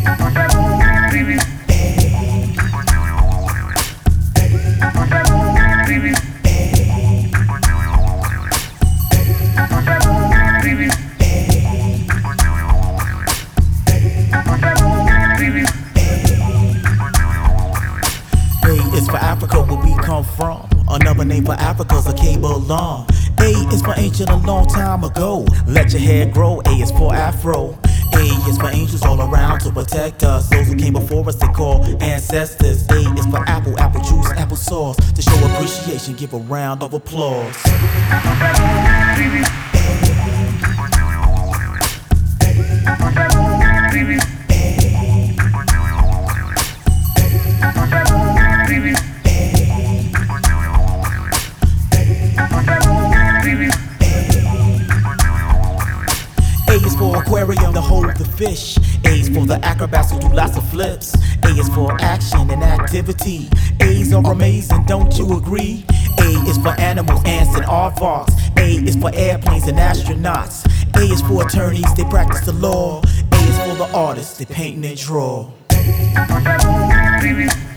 Is for Africa, where we come from. Another name for Africa's a cable alarm. A is for ancient, a long time ago. Let your hair grow. A is for Afro. A is for angels all around to protect us. Those who came before us they call ancestors. A is for apple, apple juice, apple sauce. To show appreciation, give a round of applause. A is for aquarium to hold the fish. A is for the acrobats who do lots of flips. A is for action and activity. A's are amazing, don't you agree? A is for animals, ants and aardvarks. A is for airplanes and astronauts. A is for attorneys, they practice the law. A is for the artists, they paint and draw.